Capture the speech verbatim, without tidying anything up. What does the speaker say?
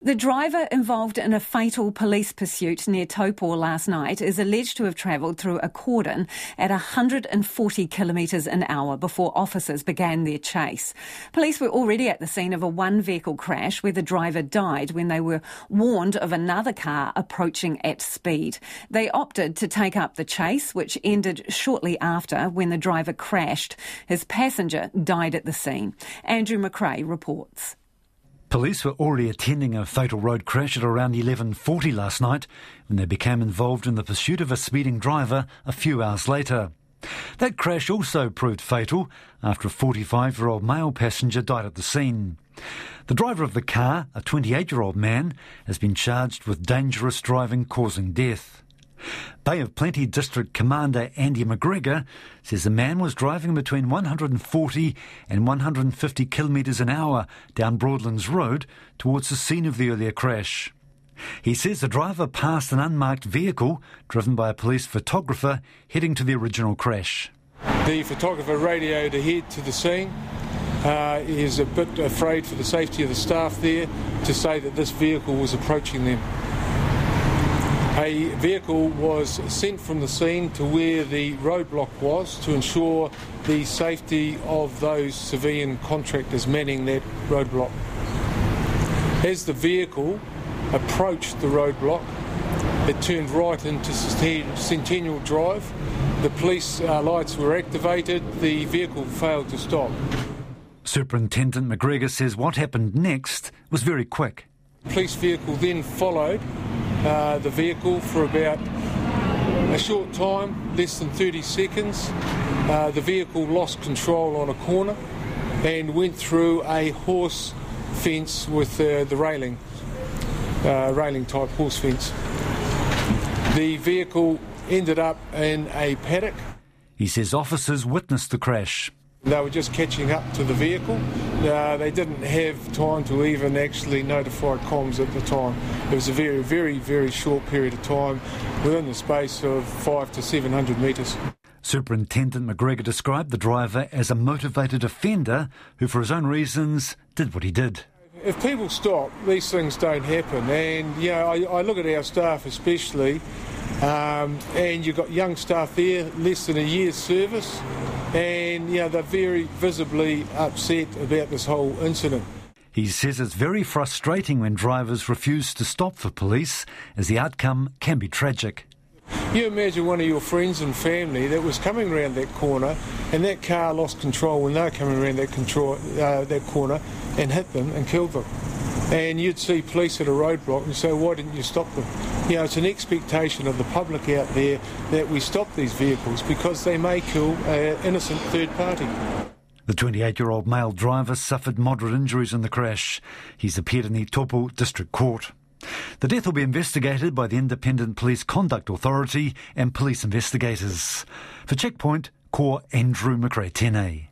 The driver involved in a fatal police pursuit near Taupō last night is alleged to have travelled through a cordon at one hundred forty kilometres an hour before officers began their chase. Police were already at the scene of a one-vehicle crash where the driver died when they were warned of another car approaching at speed. They opted to take up the chase, which ended shortly after when the driver crashed. His passenger died at the scene. Andrew McRae reports. Police were already attending a fatal road crash at around eleven forty last night when they became involved in the pursuit of a speeding driver a few hours later. That crash also proved fatal after a forty-five-year-old male passenger died at the scene. The driver of the car, a twenty-eight-year-old man, has been charged with dangerous driving causing death. Bay of Plenty District Commander Andy McGregor says the man was driving between one hundred forty and one hundred fifty kilometres an hour down Broadlands Road towards the scene of the earlier crash. He says the driver passed an unmarked vehicle driven by a police photographer heading to the original crash. The photographer radioed ahead to the scene. Uh, he is a bit afraid for the safety of the staff there to say that this vehicle was approaching them. A vehicle was sent from the scene to where the roadblock was to ensure the safety of those civilian contractors manning that roadblock. As the vehicle approached the roadblock, it turned right into Centennial Drive. The police uh, lights were activated. The vehicle failed to stop. Superintendent McGregor says what happened next was very quick. The police vehicle then followed Uh, the vehicle for about a short time, less than thirty seconds. Uh, the vehicle lost control on a corner and went through a horse fence with uh, the railing, uh, railing type horse fence. The vehicle ended up in a paddock. He says officers witnessed the crash. They were just catching up to the vehicle. Uh, they didn't have time to even actually notify comms at the time. It was a very, very, very short period of time within the space of five to seven hundred metres. Superintendent McGregor described the driver as a motivated offender who, for his own reasons, did what he did. If people stop, these things don't happen. And, you know, I, I look at our staff especially, um, and you've got young staff there, less than a year's service, and, you know, they're very visibly upset about this whole incident. He says it's very frustrating when drivers refuse to stop for police, as the outcome can be tragic. You imagine one of your friends and family that was coming around that corner and that car lost control when they were coming around that, control, uh, that corner and hit them and killed them. And you'd see police at a roadblock and say, why didn't you stop them? You know, it's an expectation of the public out there that we stop these vehicles because they may kill an innocent third party. The twenty-eight-year-old male driver suffered moderate injuries in the crash. He's appeared in the Taupō District Court. The death will be investigated by the Independent Police Conduct Authority and police investigators. For Checkpoint, Ko Andrew McRae Tēnei.